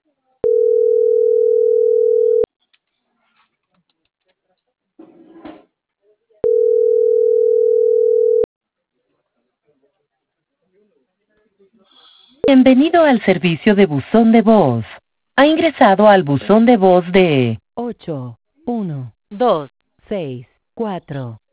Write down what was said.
Bienvenido al servicio de buzón de voz. Ha ingresado al buzón de voz de 81264.